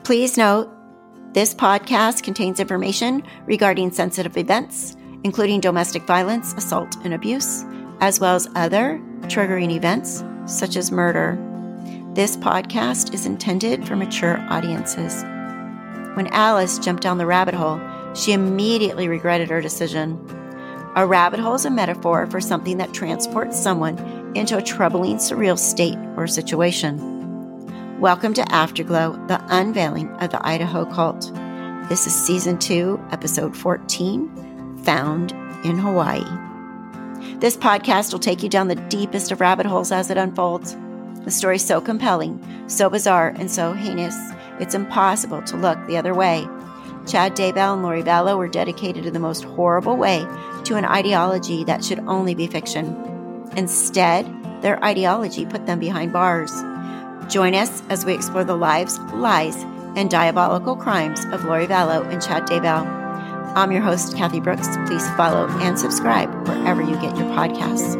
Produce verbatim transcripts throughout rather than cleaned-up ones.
Please note, this podcast contains information regarding sensitive events, including domestic violence, assault, and abuse, as well as other triggering events, such as murder. This podcast is intended for mature audiences. When Alice jumped down the rabbit hole, she immediately regretted her decision. A rabbit hole is a metaphor for something that transports someone into a troubling, surreal state or situation. Welcome to Afterglow, the unveiling of the Idaho cult. This is season two, episode fourteen, Found in Hawaii. This podcast will take you down the deepest of rabbit holes as it unfolds. The story is so compelling, so bizarre, and so heinous, it's impossible to look the other way. Chad Daybell and Lori Vallow were dedicated in the most horrible way to an ideology that should only be fiction. Instead, their ideology put them behind bars. Join us as we explore the lives, lies, and diabolical crimes of Lori Vallow and Chad Daybell. I'm your host, Kathy Brooks. Please follow and subscribe wherever you get your podcasts.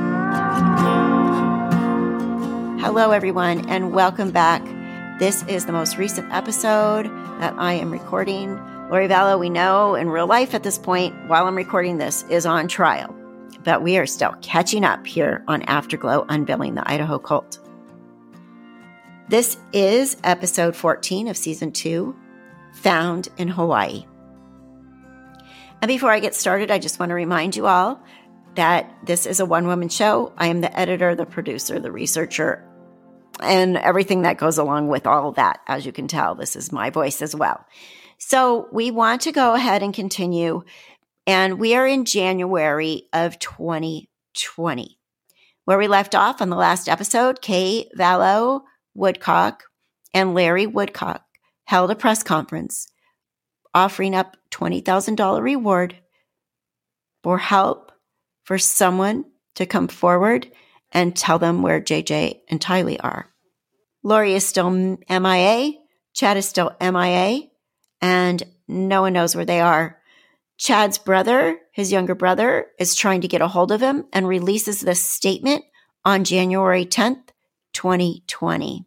Hello, everyone, and welcome back. This is the most recent episode that I am recording. Lori Vallow, we know in real life at this point, while I'm recording this, is on trial. But we are still catching up here on Afterglow, unveiling the Idaho cult. This is episode fourteen of season two, Found in Hawaii. And before I get started, I just want to remind you all that this is a one-woman show. I am the editor, the producer, the researcher, and everything that goes along with all of that. As you can tell, this is my voice as well. So we want to go ahead and continue, and we are in January of twenty twenty. Where we left off on the last episode, Kay Vallow Woodcock and Larry Woodcock held a press conference offering up twenty thousand dollars reward for help for someone to come forward and tell them where J J and Tylee are. Lori is still M I A, Chad is still M I A, and no one knows where they are. Chad's brother, his younger brother, is trying to get a hold of him and releases this statement on January tenth, twenty twenty.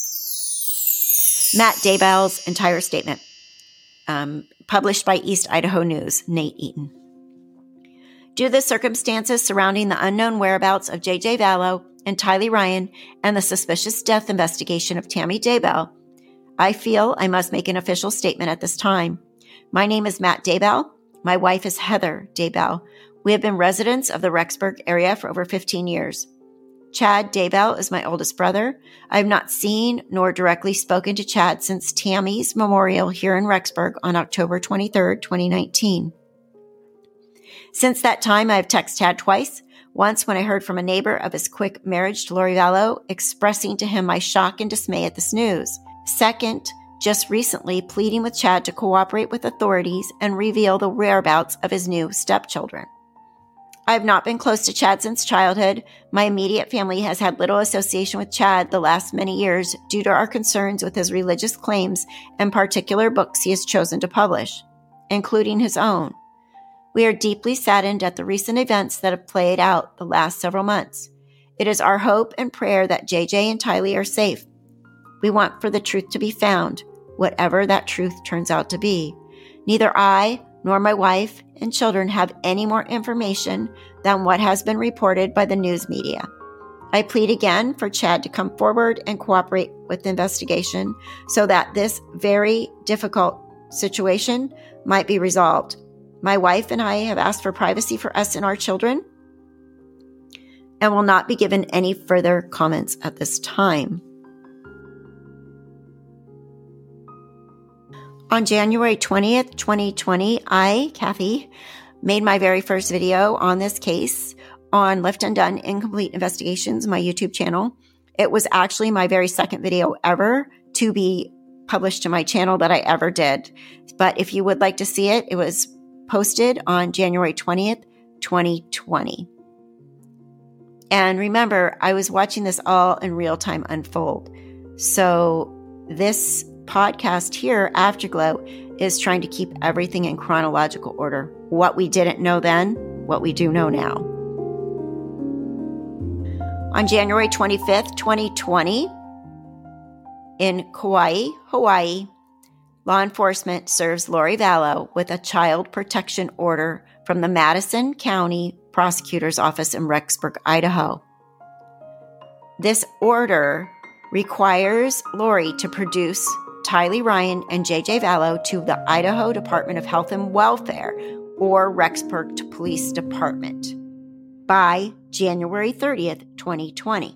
Matt Daybell's entire statement, um, published by East Idaho News, Nate Eaton. Due to the circumstances surrounding the unknown whereabouts of J J Vallow and Tylee Ryan and the suspicious death investigation of Tammy Daybell, I feel I must make an official statement at this time. My name is Matt Daybell. My wife is Heather Daybell. We have been residents of the Rexburg area for over fifteen years. Chad Daybell is my oldest brother. I have not seen nor directly spoken to Chad since Tammy's memorial here in Rexburg on October twenty-third, twenty nineteen. Since that time, I have texted Chad twice, once when I heard from a neighbor of his quick marriage to Lori Vallow, expressing to him my shock and dismay at this news. Second, just recently pleading with Chad to cooperate with authorities and reveal the whereabouts of his new stepchildren. I have not been close to Chad since childhood. My immediate family has had little association with Chad the last many years due to our concerns with his religious claims and particular books he has chosen to publish, including his own. We are deeply saddened at the recent events that have played out the last several months. It is our hope and prayer that J J and Tylee are safe. We want for the truth to be found, whatever that truth turns out to be. Neither I nor my wife and children have any more information than what has been reported by the news media. I plead again for Chad to come forward and cooperate with the investigation so that this very difficult situation might be resolved. My wife and I have asked for privacy for us and our children and will not be given any further comments at this time. On January twentieth, twenty twenty, I, Kathy, made my very first video on this case on Left Undone Incomplete Investigations, my YouTube channel. It was actually my very second video ever to be published to my channel that I ever did. But if you would like to see it, it was posted on January twentieth, twenty twenty. And remember, I was watching this all in real time unfold. So this podcast here, Afterglow, is trying to keep everything in chronological order. What we didn't know then, what we do know now. On January twenty-fifth, twenty twenty, in Kauai, Hawaii, law enforcement serves Lori Vallow with a child protection order from the Madison County Prosecutor's Office in Rexburg, Idaho. This order requires Lori to produce Tylee Ryan and J J Vallow to the Idaho Department of Health and Welfare or Rexburg Police Department by January thirtieth, twenty twenty.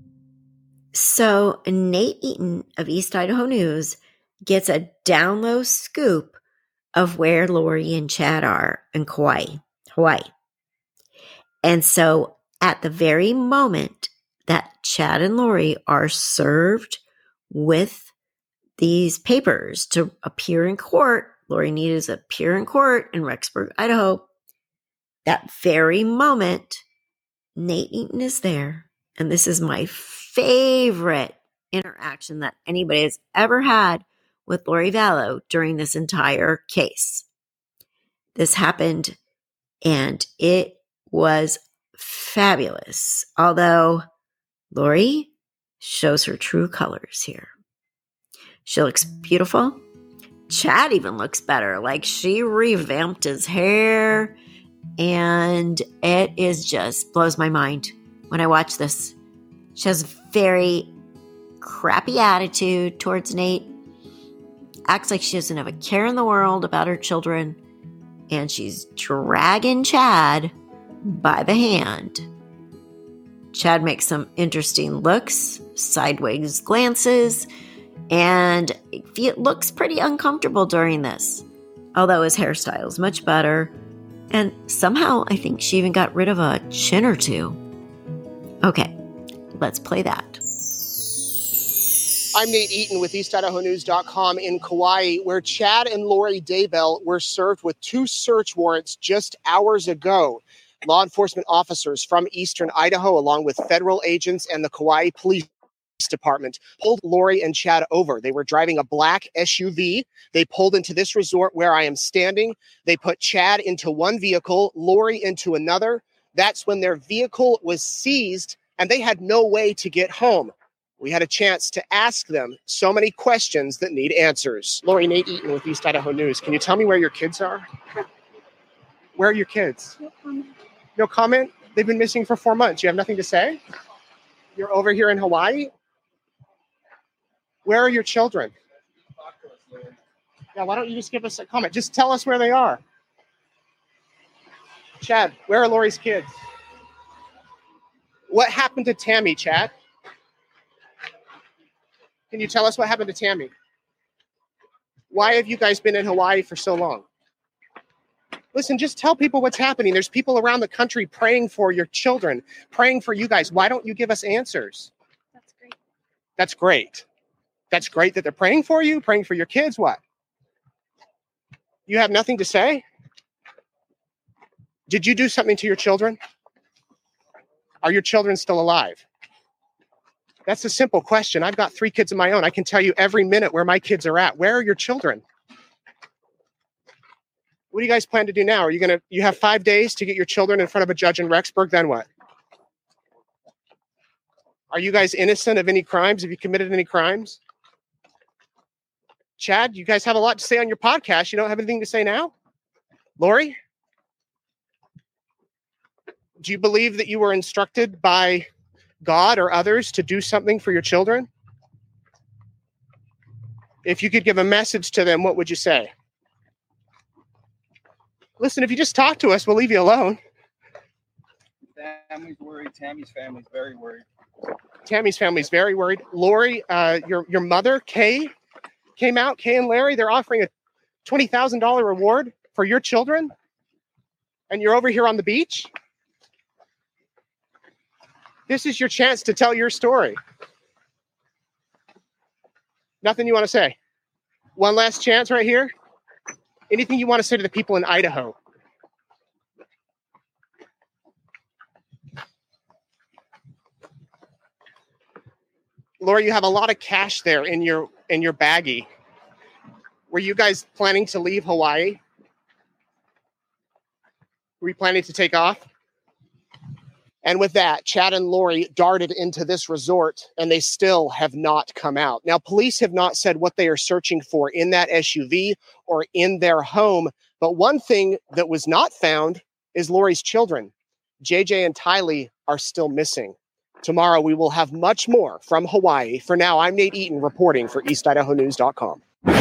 So Nate Eaton of East Idaho News gets a down low scoop of where Lori and Chad are in Kauai, Hawaii. And so at the very moment that Chad and Lori are served with these papers to appear in court, Lori needs to appear in court in Rexburg, Idaho. That very moment, Nate Eaton is there. And this is my favorite interaction that anybody has ever had with Lori Vallow during this entire case. This happened and it was fabulous. Although Lori shows her true colors here. She looks beautiful. Chad even looks better. Like she revamped his hair. And it is just blows my mind when I watch this. She has very crappy attitude towards Nate. Acts like she doesn't have a care in the world about her children. And she's dragging Chad by the hand. Chad makes some interesting looks, sideways glances, and it looks pretty uncomfortable during this. Although his hairstyle is much better. And somehow I think she even got rid of a chin or two. Okay, let's play that. I'm Nate Eaton with East Idaho News dot com in Kauai, where Chad and Lori Daybell were served with two search warrants just hours ago. Law enforcement officers from Eastern Idaho, along with federal agents and the Kauai Police Department, pulled Lori and Chad over. They were driving a black S U V. They pulled into this resort where I am standing. They put Chad into one vehicle, Lori into another. That's when their vehicle was seized and they had no way to get home. We had a chance to ask them so many questions that need answers. Lori, Nate Eaton with East Idaho News. Can you tell me where your kids are? Where are your kids? No comment. No comment? They've been missing for four months. You have nothing to say? You're over here in Hawaii? Where are your children? Yeah, why don't you just give us a comment? Just tell us where they are. Chad, where are Lori's kids? What happened to Tammy, Chad? Can you tell us what happened to Tammy? Why have you guys been in Hawaii for so long? Listen, just tell people what's happening. There's people around the country praying for your children, praying for you guys. Why don't you give us answers? That's great. That's great. That's great that they're praying for you, praying for your kids. What? You have nothing to say? Did you do something to your children? Are your children still alive? That's a simple question. I've got three kids of my own. I can tell you every minute where my kids are at. Where are your children? What do you guys plan to do now? Are you going to, you have five days to get your children in front of a judge in Rexburg, then what? Are you guys innocent of any crimes? Have you committed any crimes? Chad, you guys have a lot to say on your podcast. You don't have anything to say now? Lori? Do you believe that you were instructed by God or others to do something for your children? If you could give a message to them, what would you say? Listen, if you just talk to us, we'll leave you alone. Family's worried. Tammy's family's very worried. Tammy's family's very worried. Lori, uh, your your mother, Kay, came out. Kay and Larry, they're offering a twenty thousand dollars reward for your children. And you're over here on the beach? This is your chance to tell your story. Nothing you want to say? One last chance right here. Anything you want to say to the people in Idaho? Lori, you have a lot of cash there in your in your baggie. Were you guys planning to leave Hawaii? Were you planning to take off? And with that, Chad and Lori darted into this resort, and they still have not come out. Now, police have not said what they are searching for in that S U V or in their home. But one thing that was not found is Lori's children. J J and Tylee are still missing. Tomorrow, we will have much more from Hawaii. For now, I'm Nate Eaton reporting for East Idaho News dot com.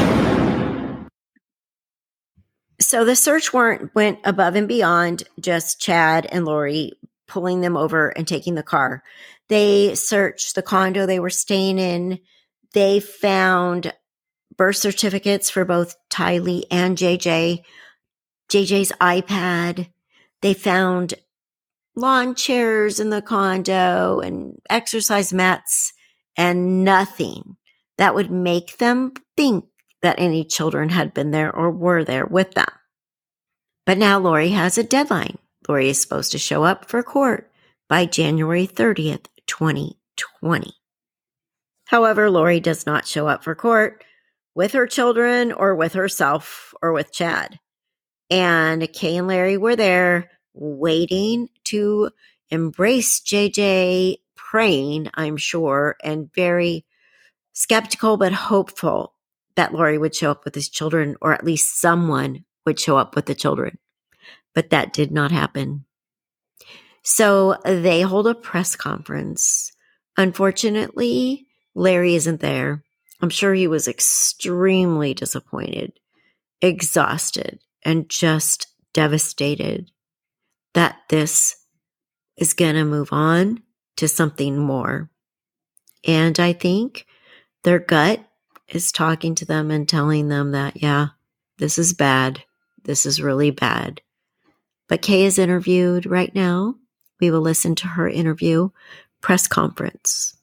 So the search warrant went above and beyond just Chad and Lori pulling them over and taking the car. They searched the condo they were staying in. They found birth certificates for both Tylee and J J, J J's iPad. They found lawn chairs in the condo and exercise mats and nothing that would make them think that any children had been there or were there with them. But now Lori has a deadline. Lori is supposed to show up for court by January thirtieth, twenty twenty. However, Lori does not show up for court with her children or with herself or with Chad. And Kay and Larry were there waiting to embrace J J, praying, I'm sure, and very skeptical but hopeful that Lori would show up with his children, or at least someone would show up with the children. But that did not happen. So they hold a press conference. Unfortunately, Larry isn't there. I'm sure he was extremely disappointed, exhausted, and just devastated that this is going to move on to something more. And I think their gut is talking to them and telling them that, yeah, this is bad. This is really bad. But Kay is interviewed right now. We will listen to her interview. Press conference.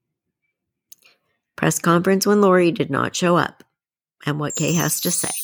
Press conference when Lori did not show up and what Kay has to say.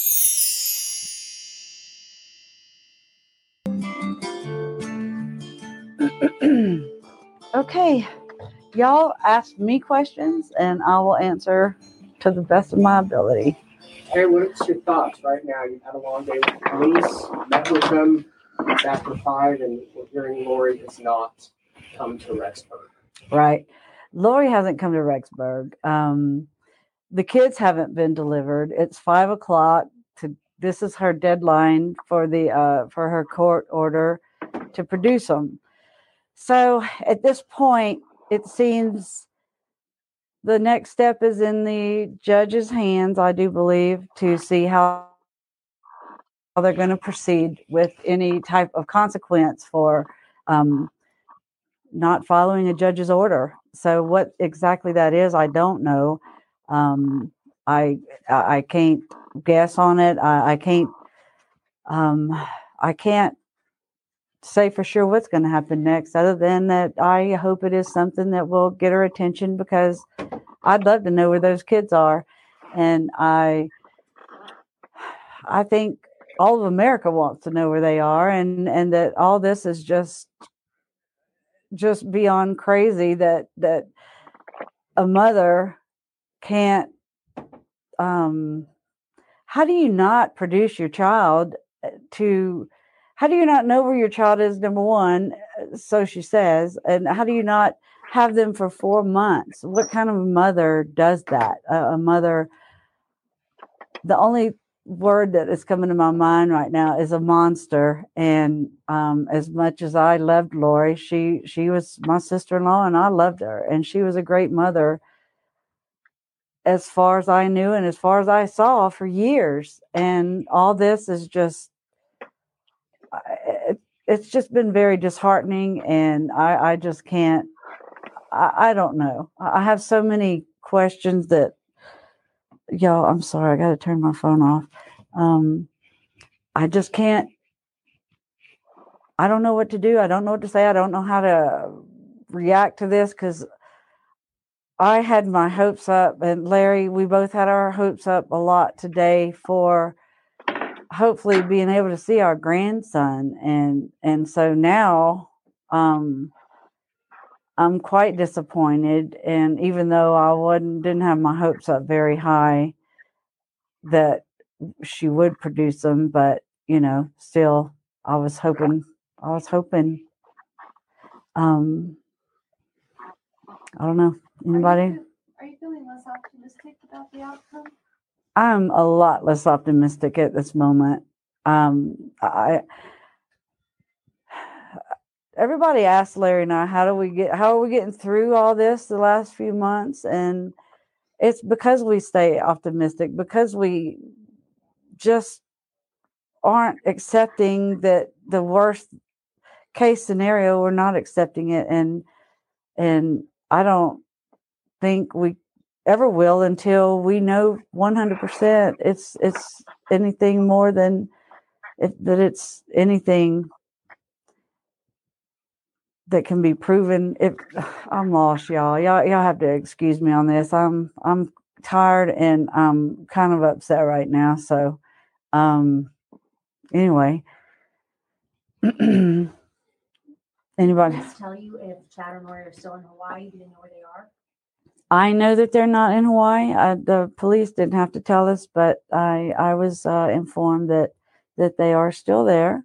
Okay, y'all ask me questions and I will answer to the best of my ability. Hey, what's your thoughts right now? You've had a long day with the police, met with them. It's after five, and we're hearing Lori has not come to Rexburg. Right. Lori hasn't come to Rexburg. Um, the kids haven't been delivered. It's five o'clock. To this is her deadline for the uh, for her court order to produce them. So at this point, it seems the next step is in the judge's hands, I do believe, to see how they're going to proceed with any type of consequence for um, not following a judge's order. So what exactly that is, I don't know. Um, I I can't guess on it. I, I can't. Um, I can't say for sure what's going to happen next, other than that I hope it is something that will get her attention, because I'd love to know where those kids are, and I I think all of America wants to know where they are, and and that all this is just just beyond crazy that that a mother can't. Um, how do you not produce your child to? How do you not know where your child is, number one, so she says, and how do you not have them for four months? What kind of a mother does that? A, a mother, the only word that is coming to my mind right now is a monster. And um, as much as I loved Lori, she, she was my sister-in-law, and I loved her. And she was a great mother as far as I knew and as far as I saw for years. And all this is just, It, it's just been very disheartening, and I, I just can't, I, I don't know. I have so many questions that, y'all, I'm sorry, I got to turn my phone off. Um, I just can't, I don't know what to do. I don't know what to say. I don't know how to react to this, because I had my hopes up, and Larry, we both had our hopes up a lot today for hopefully being able to see our grandson. And, and so now, um, I'm quite disappointed. And even though I wasn't, didn't have my hopes up very high that she would produce them, but you know, still I was hoping, I was hoping, Um, I don't know. Anybody? Are you, are you feeling less optimistic about the outcome? I'm a lot less optimistic at this moment. Um, I everybody asks Larry and I, how do we get, how are we getting through all this the last few months? And it's because we stay optimistic, because we just aren't accepting that the worst case scenario, we're not accepting it. And, and I don't think we ever will until we know one hundred percent it's, it's anything more than it, that it's anything that can be proven. If I'm lost, y'all, y'all, y'all have to excuse me on this. I'm, I'm tired and I'm kind of upset right now. So, um, anyway, anybody Police tell you if Chad and Lori are still in Hawaii? Do you know where they are? I know that they're not in Hawaii. I, the police didn't have to tell us, but I, I was uh, informed that, that they are still there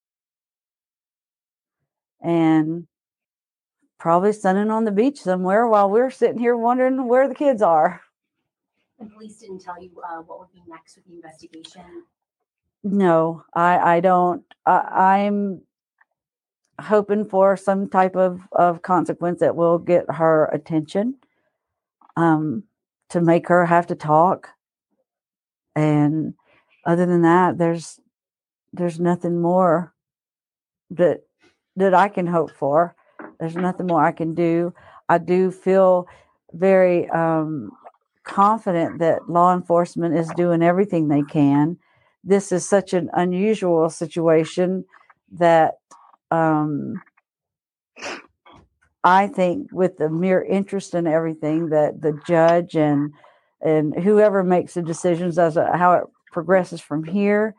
and probably sunning on the beach somewhere while we're sitting here wondering where the kids are. And police didn't tell you uh, what would be next with the investigation? No, I, I don't. I, I'm hoping for some type of, of consequence that will get her attention, um, to make her have to talk. And other than that, there's there's nothing more that that I can hope for. There's nothing more I can do. I do feel very um, confident that law enforcement is doing everything they can. This is such an unusual situation that um, I think with the mere interest in everything that the judge and and whoever makes the decisions as to how it progresses from here,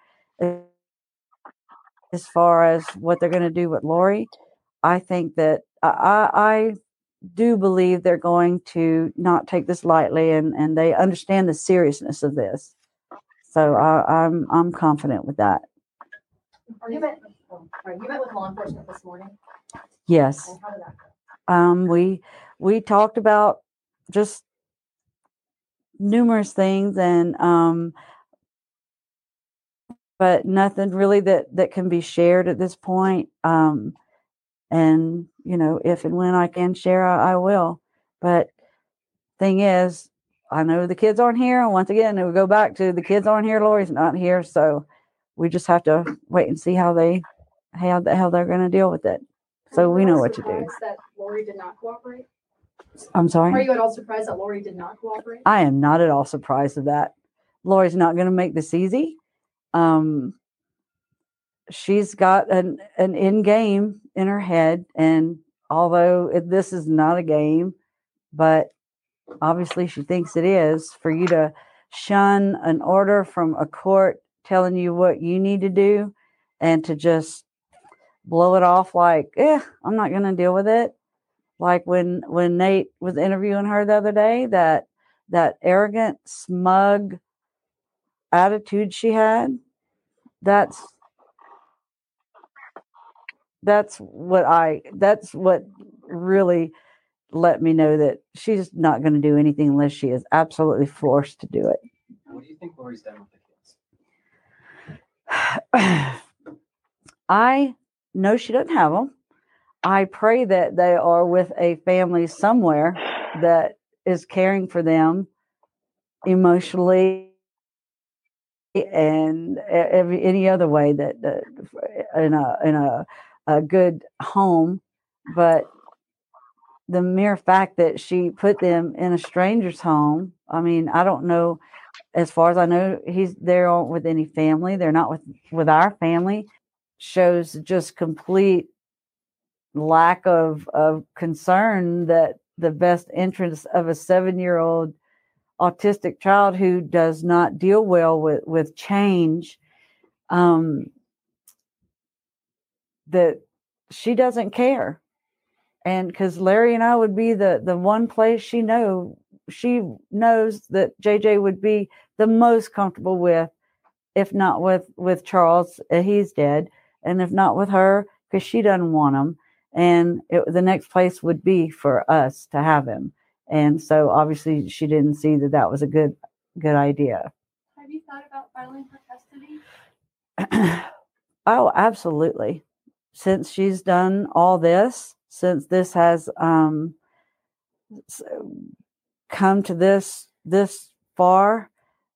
as far as what they're going to do with Lori, I think that I, I do believe they're going to not take this lightly, and, and they understand the seriousness of this. So I, I'm I'm confident with that. Are you met? Oh, sorry, you met with law enforcement this morning. Yes. And how did that go? Um, we we talked about just numerous things, and um, but nothing really that that can be shared at this point. Um, and you know, if and when I can share, I, I will. But thing is, I know the kids aren't here, and once again, we go back to the kids aren't here. Lori's not here, so we just have to wait and see how they how the how they're going to deal with it. So we know what to do. That Lori did not cooperate? I'm sorry? Are you at all surprised that Lori did not cooperate? I am not at all surprised of that. Lori's not going to make this easy. Um, she's got an, an end game in her head. And although it, this is not a game, but obviously she thinks it is, for you to shun an order from a court telling you what you need to do and to just blow it off like, eh, I'm not going to deal with it. Like when, when Nate was interviewing her the other day, that, that arrogant, smug attitude she had, that's, that's what I, that's what really let me know that she's not going to do anything unless she is absolutely forced to do it. What do you think Lori's done with the kids? I know she doesn't have them. I pray that they are with a family somewhere that is caring for them emotionally and every any other way, that, that in a in a, a good home. But the mere fact that she put them in a stranger's home, I mean, I don't know. As far as I know, he's there aren't with any family. They're not with with our family. Shows just complete lack of, of concern that the best interest of a seven-year-old autistic child who does not deal well with, with change, um, that she doesn't care. And because Larry and I would be the, the one place she know, she knows that J J would be the most comfortable with, if not with, with Charles, uh, he's dead, and if not with her, because she doesn't want him. and it, the next place would be for us to have him. And so obviously she didn't see that that was a good good idea. Have you thought about filing for custody? Oh, absolutely. Since she's done all this, since this has um, come to this this far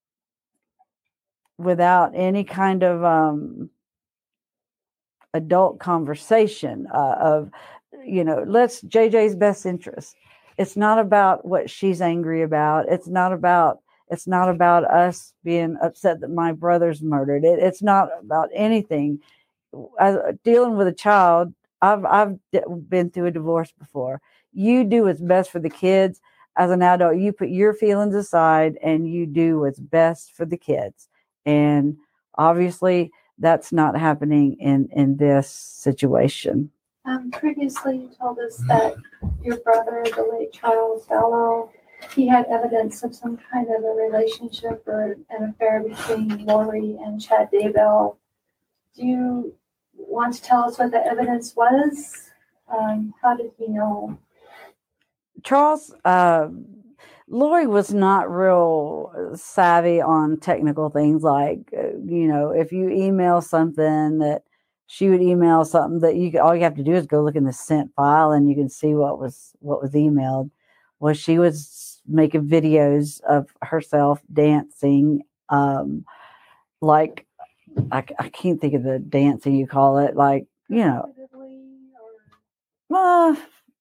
without any kind of um, adult conversation uh, of, you know, let's J J's best interest. It's not about what she's angry about. It's not about it's not about us being upset that my brother's murdered. It, it's not about anything. As, dealing with a child, I've I've been through a divorce before. You do what's best for the kids. As an adult, you put your feelings aside and you do what's best for the kids. And obviously, that's not happening in, in this situation. Um, previously, you told us that your brother, the late Charles Vallow, he had evidence of some kind of a relationship or an affair between Lori and Chad Daybell. Do you want to tell us what the evidence was? Um, how did he know? Charles, uh, Lori was not real savvy on technical things like, uh, you know, if you email something that she would email something that you all you have to do is go look in the sent file and you can see what was what was emailed. Well, she was making videos of herself dancing, um, like I, I can't think of the dancing you call it, like, you know, uh,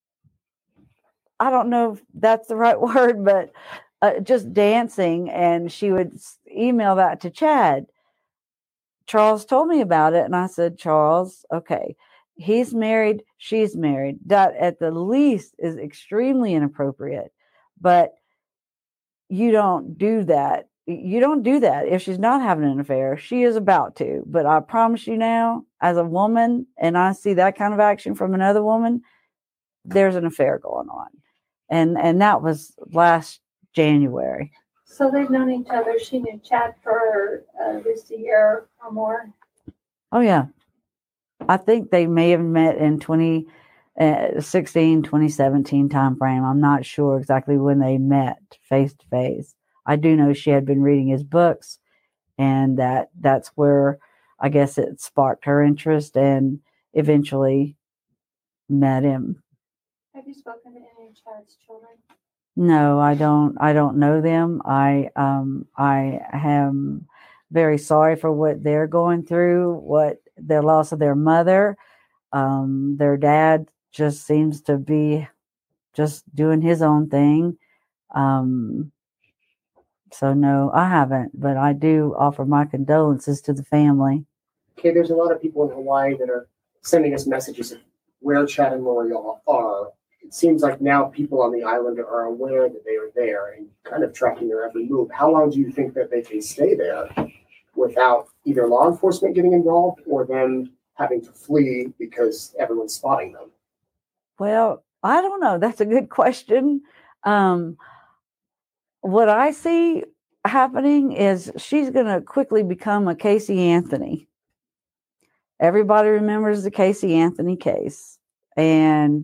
I don't know if that's the right word, but uh, just dancing. And she would email that to Chad. Charles told me about it. And I said, Charles, okay, he's married. She's married. That at the least is extremely inappropriate. But you don't do that. You don't do that if she's not having an affair. She is about to. But I promise you now, as a woman, and I see that kind of action from another woman, there's an affair going on. And and that was last January. So they've known each other. She knew Chad for uh, at least a year or more. Oh, yeah. I think they may have met in twenty sixteen, twenty seventeen timeframe. I'm not sure exactly when they met face to face. I do know she had been reading his books, and that that's where I guess it sparked her interest and eventually met him. Have you spoken to any of Chad's children? No, I don't. I don't know them. I um I am very sorry for what they're going through. What the loss of their mother. Um, their dad just seems to be just doing his own thing. Um, so no, I haven't. But I do offer my condolences to the family. Okay, there's a lot of people in Hawaii that are sending us messages of where Chad and Lori are. It seems like now people on the island are aware that they are there and kind of tracking their every move. How long do you think that they can stay there without either law enforcement getting involved or them having to flee because everyone's spotting them? Well, I don't know. That's a good question. Um, what I see happening is she's going to quickly become a Casey Anthony. Everybody remembers the Casey Anthony case. And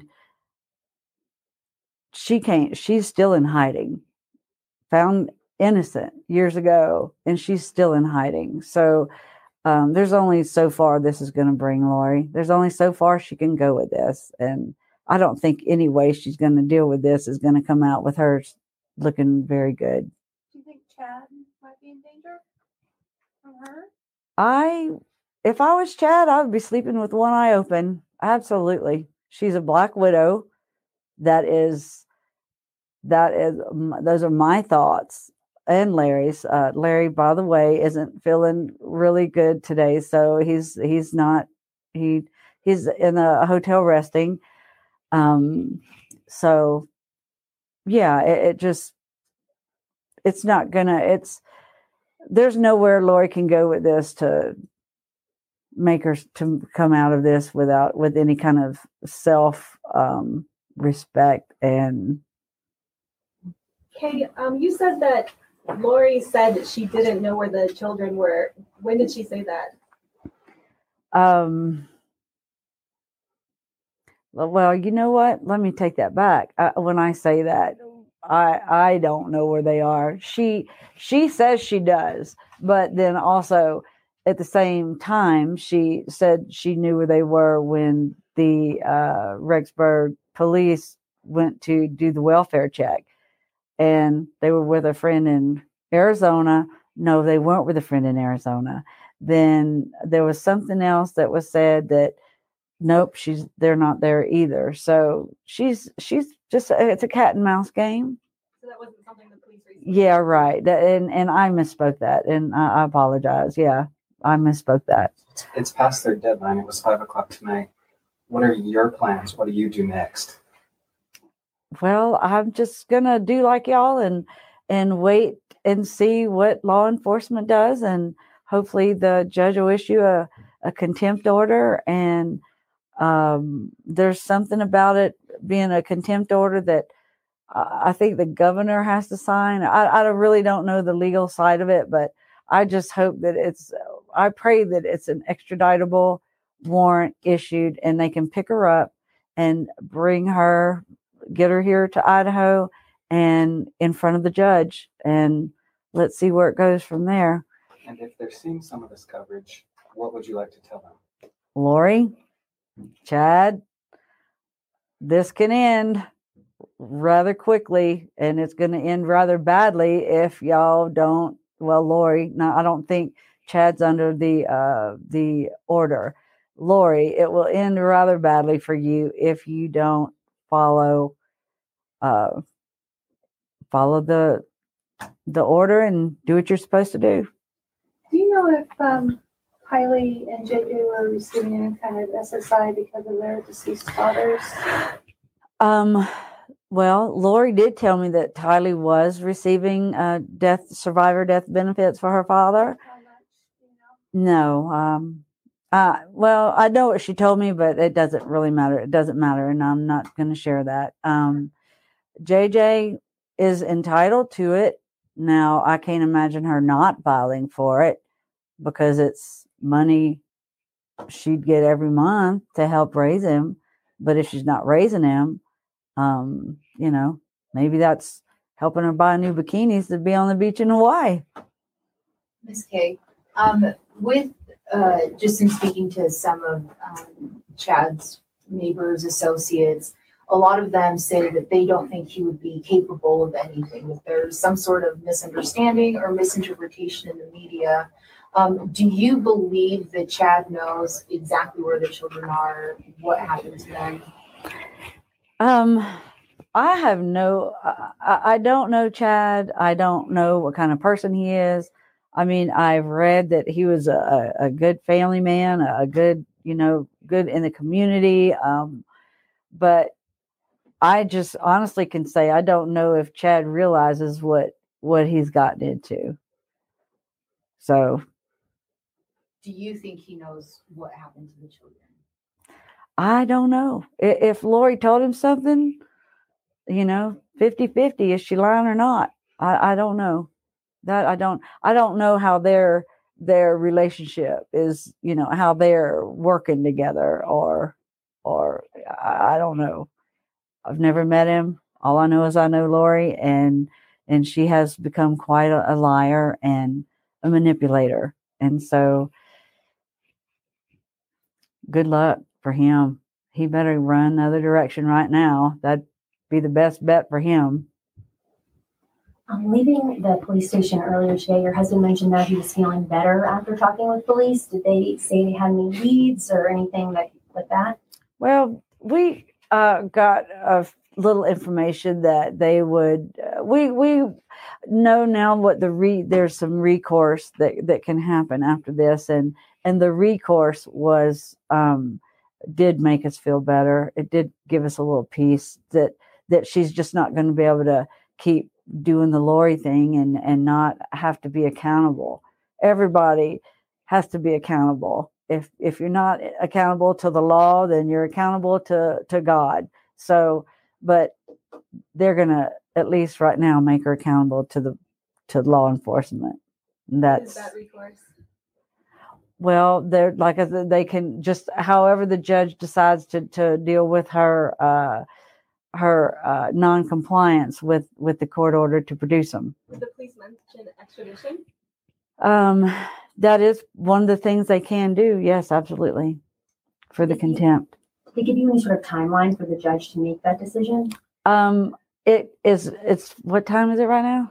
she can't, she's still in hiding, found innocent years ago, and she's still in hiding. So um, there's only so far this is going to bring Lori. There's only so far she can go with this. And I don't think any way she's going to deal with this is going to come out with her looking very good. Do you think Chad might be in danger from her? I, if I was Chad, I would be sleeping with one eye open. Absolutely. She's a black widow. That is, that is, those are my thoughts and Larry's. Uh, Larry, by the way, isn't feeling really good today. So he's, he's not, he, he's in a hotel resting. Um, so yeah, it, it just, it's not gonna, it's, there's nowhere Lori can go with this to make her to come out of this without, with any kind of self, um, respect. And Kay, um, you said that Lori said that she didn't know where the children were. When did she say that? um, Well, you know what? Let me take that back. Uh, when I say that, I I don't know where they are. She she says she does, but then also at the same time, she said she knew where they were when the uh, Rexburg police went to do the welfare check, and they were with a friend in Arizona. No, they weren't with a friend in Arizona. Then there was something else that was said that nope, she's they're not there either. So she's she's just it's a cat and mouse game. So that wasn't something the police researched. Yeah, right. That, and and I misspoke that, and I, I apologize. Yeah, I misspoke that. It's past their deadline. It was five o'clock tonight. What are your plans? What do you do next? Well, I'm just gonna do like y'all and and wait and see what law enforcement does, and hopefully the judge will issue a, a contempt order. And um, there's something about it being a contempt order that uh, I think the governor has to sign. I, I really don't know the legal side of it, but I just hope that it's, I pray that it's an extraditable warrant issued and they can pick her up and bring her, get her here to Idaho and in front of the judge, and let's see where it goes from there. And if they're seeing some of this coverage, what would you like to tell them? Lori, Chad, this can end rather quickly, and it's going to end rather badly if y'all don't. Well, Lori, no, I don't think Chad's under the uh, the order. Lori, it will end rather badly for you if you don't follow uh, follow the the order and do what you're supposed to do. Do you know if um, Kylie and J J were receiving any kind of S S I because of their deceased fathers? Um, well, Lori did tell me that Tylee was receiving uh, death survivor death benefits for her father. How much? Do you know? No. Um, uh, well, I know what she told me, but it doesn't really matter. It doesn't matter, and I'm not going to share that. Um, J J is entitled to it. Now, I can't imagine her not filing for it because it's money she'd get every month to help raise him. But if she's not raising him, um, you know, maybe that's helping her buy new bikinis to be on the beach in Hawaii. Miz Kay, um, with uh, just in speaking to some of um, Chad's neighbors, associates, a lot of them say that they don't think he would be capable of anything, that there's some sort of misunderstanding or misinterpretation in the media. Um, do you believe that Chad knows exactly where the children are, what happened to them? Um, I have no, I, I don't know Chad. I don't know what kind of person he is. I mean, I've read that he was a, a good family man, a good, you know, good in the community. Um, but I just honestly can say I don't know if Chad realizes what what he's gotten into. So, Do you think he knows what happened to the children? I don't know. If, if Lori told him something, you know, fifty-fifty, is she lying or not? I, I don't know. That I don't I don't know how their their relationship is, you know, how they're working together or or I, I don't know. I've never met him. All I know is I know Lori, and and she has become quite a, a liar and a manipulator. And so, good luck for him. He better run the other direction right now. That'd be the best bet for him. Um, leaving the police station earlier today, your husband mentioned that he was feeling better after talking with police. Did they say they had any leads or anything like, like that? Well, we uh, got a little information that they would. Uh, we we know now what the re. There's some recourse that, that can happen after this, and and the recourse was um, did make us feel better. It did give us a little peace that that she's just not going to be able to keep doing the Lori thing and and not have to be accountable. Everybody has to be accountable. If if you're not accountable to the law, then you're accountable to, to God. So, but they're gonna at least right now make her accountable to the to law enforcement. And that's Is that recourse? Well, they're like I said, they can just however the judge decides to to deal with her uh, her uh, non-compliance with with the court order to produce them. Did the police mention extradition? Um, that is one of the things they can do. Yes, absolutely, for the contempt. Did they give you any sort of timeline for the judge to make that decision? Um, it is. It's what time is it right now?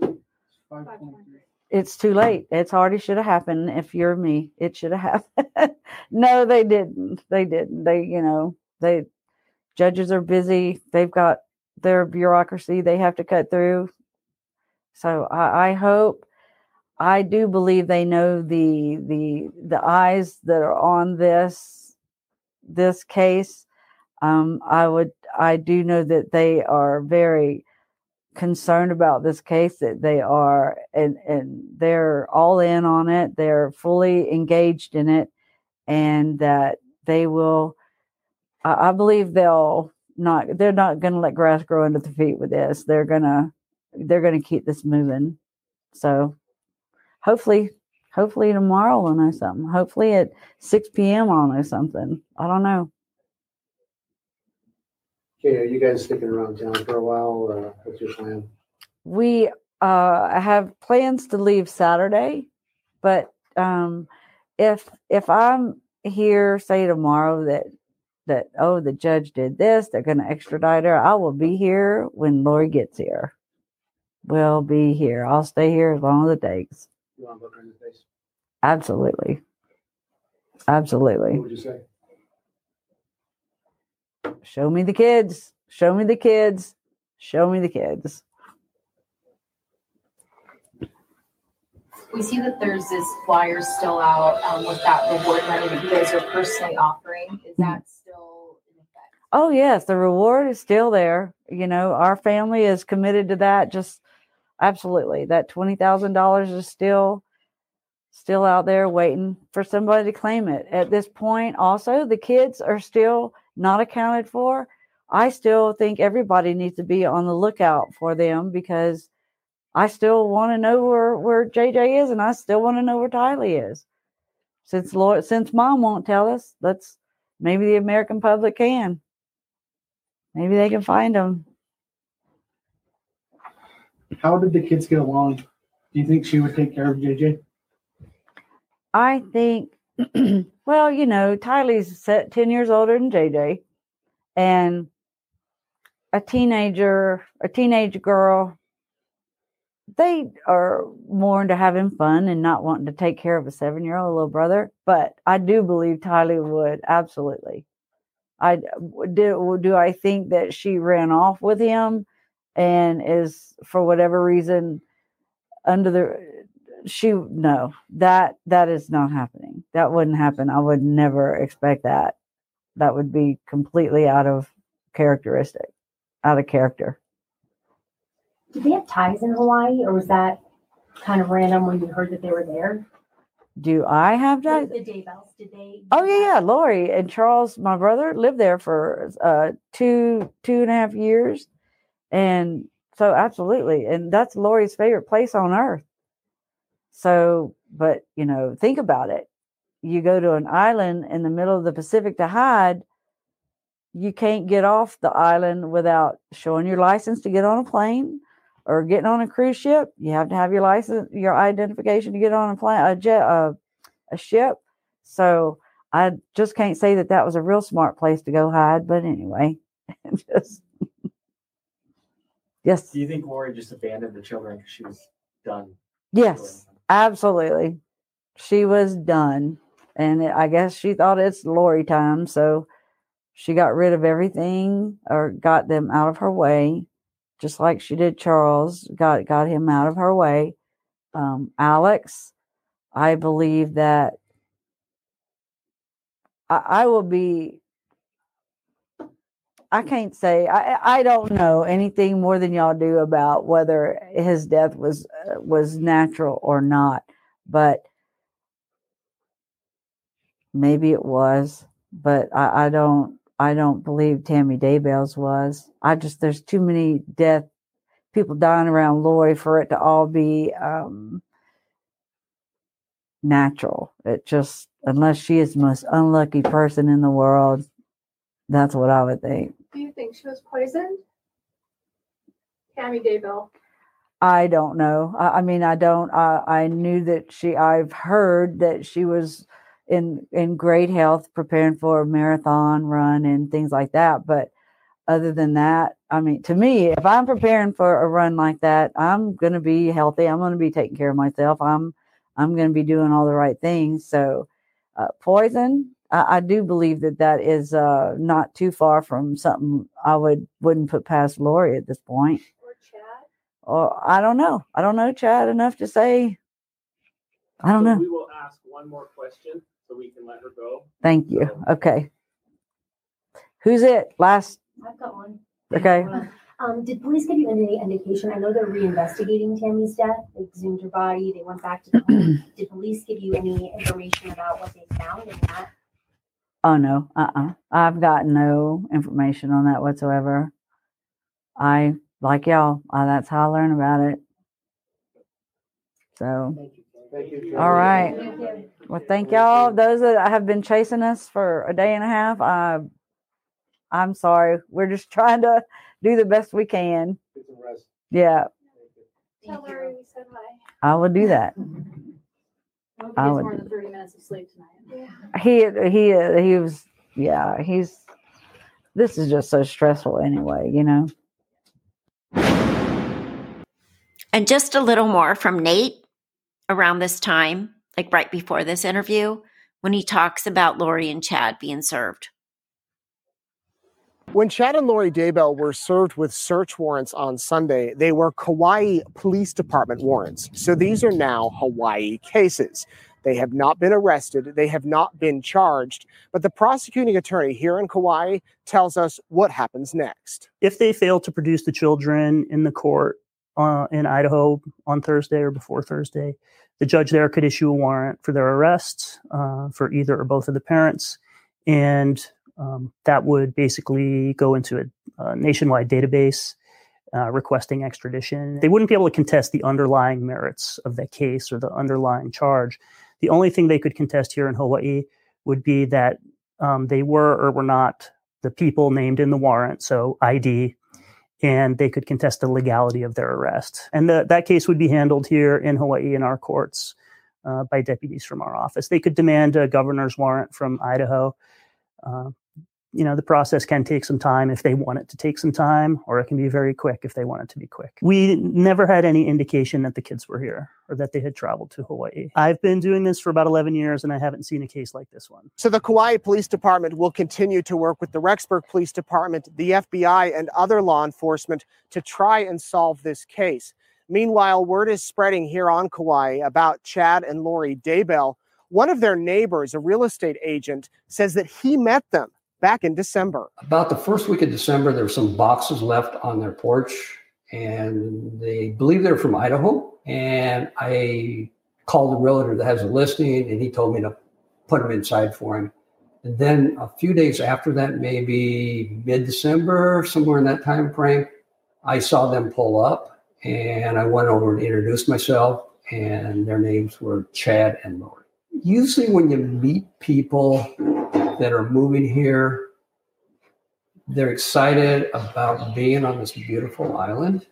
It's too late. It's already should have happened. If you're me, it should have happened. No, they didn't. They didn't. They, you know, they judges are busy. They've got their bureaucracy they have to cut through. So I, I hope, I do believe they know the the the eyes that are on this this case. Um, I would. I do know that they are very concerned about this case, that they are and and they're all in on it, they're fully engaged in it, and that they will I, I believe they'll not they're not going to let grass grow under their feet with this. They're gonna they're gonna keep this moving. So hopefully hopefully tomorrow we'll know something. Hopefully at six p.m. I'll know something. I don't know. Okay, are you guys sticking around town for a while? Uh, what's your plan? We uh, have plans to leave Saturday, but um, if if I'm here, say tomorrow that that oh the judge did this, they're going to extradite her, I will be here when Lori gets here. We'll be here. I'll stay here as long as it takes. You want to look her in the face? Absolutely, absolutely. What would you say? Show me the kids. Show me the kids. Show me the kids. We see that there's this flyer still out um, with that reward money that you guys are personally offering. Is that still in effect? Oh, yes. The reward is still there. You know, our family is committed to that. Just absolutely. That twenty thousand dollars is still, still out there waiting for somebody to claim it. At this point, also, the kids are still not accounted for. I still think everybody needs to be on the lookout for them, because I still want to know where, where J J is, and I still want to know where Tylee is. Since Lord, since Mom won't tell us, let's maybe the American public can. Maybe they can find them. How did the kids get along? Do you think she would take care of J J? I think, well, you know, Tylee's set ten years older than J J, and a teenager, a teenage girl, they are more into having fun and not wanting to take care of a seven-year-old little brother. But I do believe Tylee would, absolutely. I do. Do I think that she ran off with him and is, for whatever reason, under the she no that that is not happening. That wouldn't happen. I would never expect that. That would be completely out of characteristic, out of character. Did they have ties in Hawaii, or was that kind of random when you heard that they were there? Do I have that? The, the Daybells, did they? Oh yeah, yeah. Lori and Charles, my brother, lived there for uh, two two and a half years, and so absolutely, and that's Lori's favorite place on earth. So, but you know, think about it. You go to an island in the middle of the Pacific to hide. You can't get off the island without showing your license to get on a plane or getting on a cruise ship. You have to have your license, your identification to get on a plane, a jet, uh, a ship. So I just can't say that that was a real smart place to go hide. But anyway, just yes. Do you think Lori just abandoned the children because she was done? Yes, absolutely. She was done, and it, I guess she thought it's Lori time, so she got rid of everything or got them out of her way, just like she did Charles, got, got him out of her way. Um, Alex, I believe that I, I will be, I can't say, I, I don't know anything more than y'all do about whether his death was, uh, was natural or not, but maybe it was, but I, I don't, I don't believe Tammy Daybell's was. I just, there's too many death, people dying around Lori for it to all be um, natural. It just, unless she is the most unlucky person in the world. That's what I would think. Do you think she was poisoned? Tammy Daybell. I don't know. I, I mean, I don't. I, I knew that she. I've heard that she was in in great health, preparing for a marathon run and things like that. But other than that, I mean, to me, if I'm preparing for a run like that, I'm going to be healthy. I'm going to be taking care of myself. I'm I'm going to be doing all the right things. So, uh, poison. I, I do believe that that is uh, not too far from something I would wouldn't put past Lori at this point. Or I don't know. I don't know Chad enough to say. I don't so know. We will ask one more question so we can let her go. Thank you. So, okay. Who's it? Last. I've got one. Okay. Um, did police give you any indication? I know they're reinvestigating Tammy's death. They exhumed her body. They went back to the home. Did police give you any information about what they found in that? Oh no. Uh-uh. I've got no information on that whatsoever. I. Like y'all, uh, that's how I learn about it. So, Thank you. Thank you. all right. Thank you. Well, thank y'all. Those that have been chasing us for a day and a half, uh, I'm sorry. We're just trying to do the best we can. Yeah, Tell Larry we said hi. I will do that. I would. more than thirty minutes of sleep tonight. Yeah. He he he was. Yeah, he's. This is just so stressful anyway, you know. And just a little more from Nate around this time, like right before this interview, when he talks about Lori and Chad being served. When Chad and Lori Daybell were served with search warrants on Sunday, they were Kauai Police Department warrants. So these are now Hawaii cases. They have not been arrested. They have not been charged. But the prosecuting attorney here in Kauai tells us what happens next. If they fail to produce the children in the court uh, in Idaho on Thursday or before Thursday, the judge there could issue a warrant for their arrest uh, for either or both of the parents. And um, that would basically go into a, a nationwide database uh, requesting extradition. They wouldn't be able to contest the underlying merits of the case or the underlying charge. The only thing they could contest here in Hawaii would be that um, they were or were not the people named in the warrant, so I D, and they could contest the legality of their arrest. And the, that case would be handled here in Hawaii in our courts uh, by deputies from our office. They could demand a governor's warrant from Idaho. Uh, you know, the process can take some time if they want it to take some time, or it can be very quick if they want it to be quick. We never had any indication that the kids were here or that they had traveled to Hawaii. I've been doing this for about eleven years, and I haven't seen a case like this one. So the Kauai Police Department will continue to work with the Rexburg Police Department, the F B I, and other law enforcement to try and solve this case. Meanwhile, word is spreading here on Kauai about Chad and Lori Daybell. One of their neighbors, a real estate agent, says that he met them back in December. About the first week of December, there were some boxes left on their porch, and they believe they're from Idaho. And I called the realtor that has a listing, and he told me to put them inside for him. And then a few days after that, maybe mid-December, somewhere in that time frame, I saw them pull up, and I went over and introduced myself, and their names were Chad and Lori. Usually when you meet people that are moving here, they're excited about being on this beautiful island.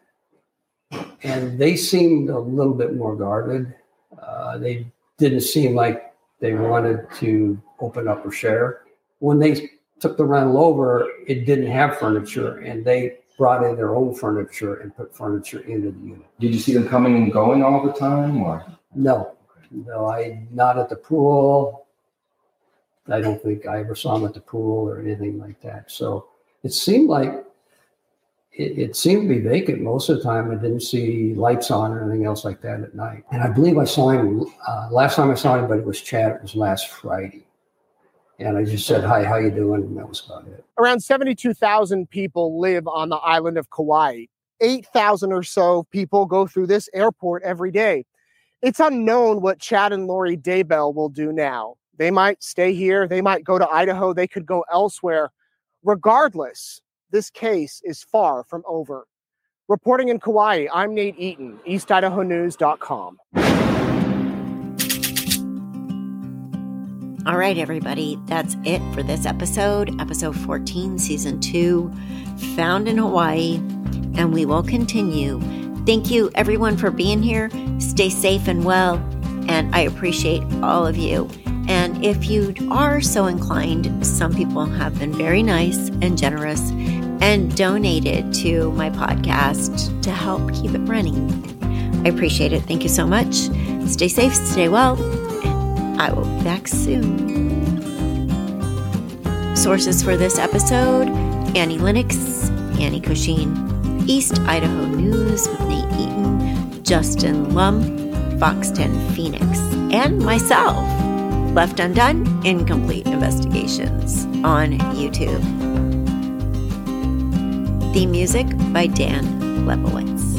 And they seemed a little bit more guarded. Uh, they didn't seem like they wanted to open up or share. When they took the rental over, it didn't have furniture, and they brought in their own furniture and put furniture into the unit. Did you see them coming and going all the time, or? No, no, I not at the pool. I don't think I ever saw them at the pool or anything like that. So it seemed like it, it seemed to be vacant most of the time. I didn't see lights on or anything else like that at night. And I believe I saw him, uh, last time I saw anybody was Chad. It was last Friday. And I just said, hi, how you doing? And that was about it. Around seventy-two thousand people live on the island of Kauai. eight thousand or so people go through this airport every day. It's unknown what Chad and Lori Daybell will do now. They might stay here. They might go to Idaho. They could go elsewhere. Regardless, this case is far from over. Reporting in Kauai, I'm Nate Eaton, East Idaho News dot com. All right, everybody, that's it for this episode, episode fourteen, season two, Found in Hawaii, and we will continue. Thank you, everyone, for being here. Stay safe and well, and I appreciate all of you. And if you are so inclined, some people have been very nice and generous and donated to my podcast to help keep it running. I appreciate it. Thank you so much. Stay safe, stay well, and I will be back soon. Sources for this episode: Annie Lennox, Annie Cushing, East Idaho News with Nate Eaton, Justin Lum, Fox ten Phoenix, and myself, Left Undone, Incomplete Investigations on YouTube. Theme music by Dan Lebowitz.